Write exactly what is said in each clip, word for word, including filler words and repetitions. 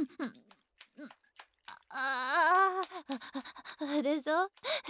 ああ、でしょ？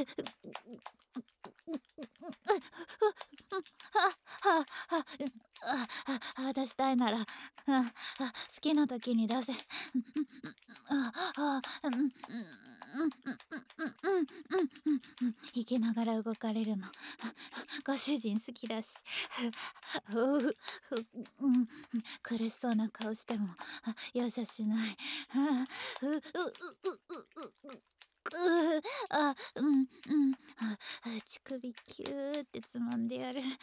はははああ、出したいなら、ああ、好きな時に出せ。ああ、うんうんうんうんうんうんうんうん。生きながら動かれるの、ご主人好きだし。うう、うん、苦しそうな顔しても容赦しない。あううううううううあ、うんうん。あ、乳首キューってつまんでやる。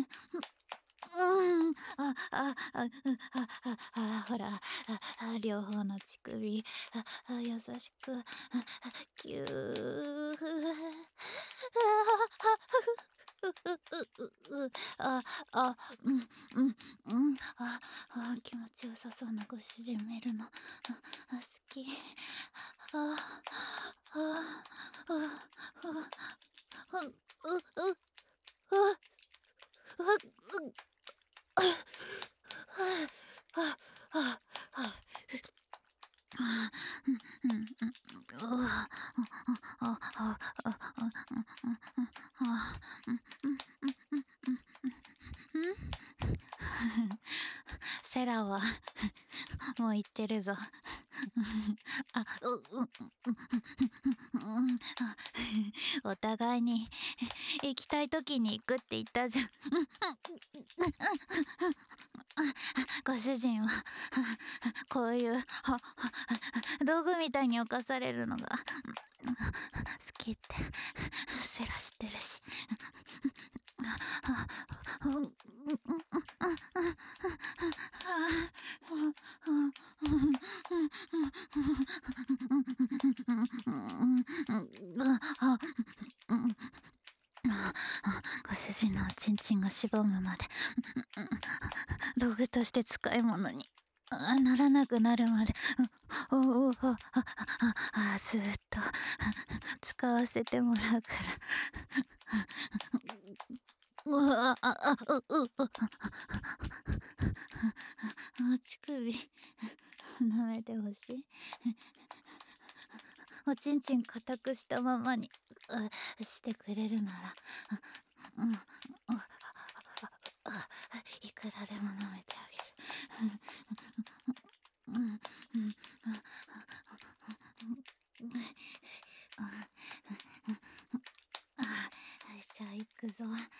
うん、あああ、うん、あああ、ほら、ああ、両方の乳首、ああ、優しく、ああ、キュー。ああ、うん、うん、うん、ああ、気持ちよさそうなご主人見るの、ああ、好き。ああ、ああ、ああ、ううううううはあ、はあ、はあ、はあ、うん、うん、うん、うわ、あ、あ、あ、あ、あ、うん、うん、うん、あ、うん、うん、うん、うん、うん、うん。セラはもう言ってるぞ。あ、う、うん、うん、うん、あ、お互いに行きたい時に行くって言ったじゃん。ご主人はこういう道具みたいに侵されるのが好きってセラ知ってるし。ご主人のおちんちんがしぼむまで道具として使い物にならなくなるまで、おお、あああ、ずっと使わせてもらうから。うわ、ああ、ううう。あ、乳首舐めてほしい。おちんちん固くしたままにしてくれるなら、うん、あ、いくらでも舐めてあげる。うん、うん、あ、じゃあ行くぞ。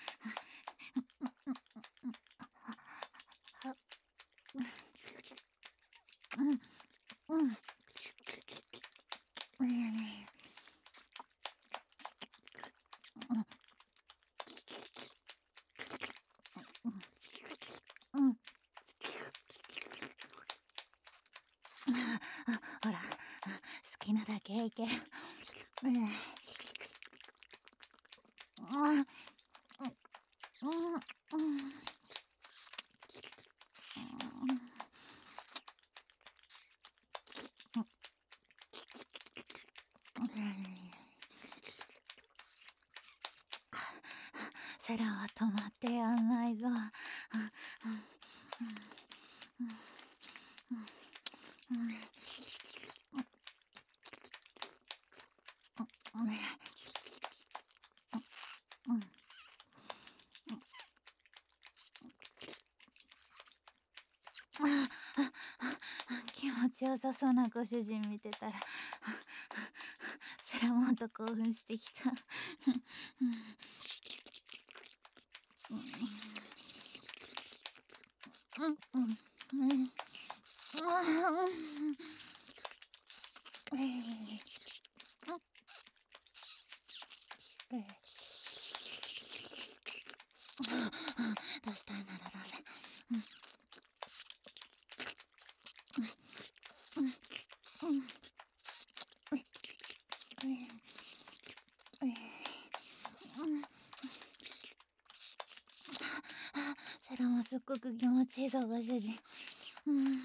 うん、うん、うん。うん。あ、ほら、好きなだけいける。うん。うん。うん。うん。セラは止まってやんないぞ。気持ちよさそうなご主人見てたらセラもっと興奮してきた。うんうんうんうん出したいなら出せ。セラもすっごく気持ちいいぞご主人。うんうん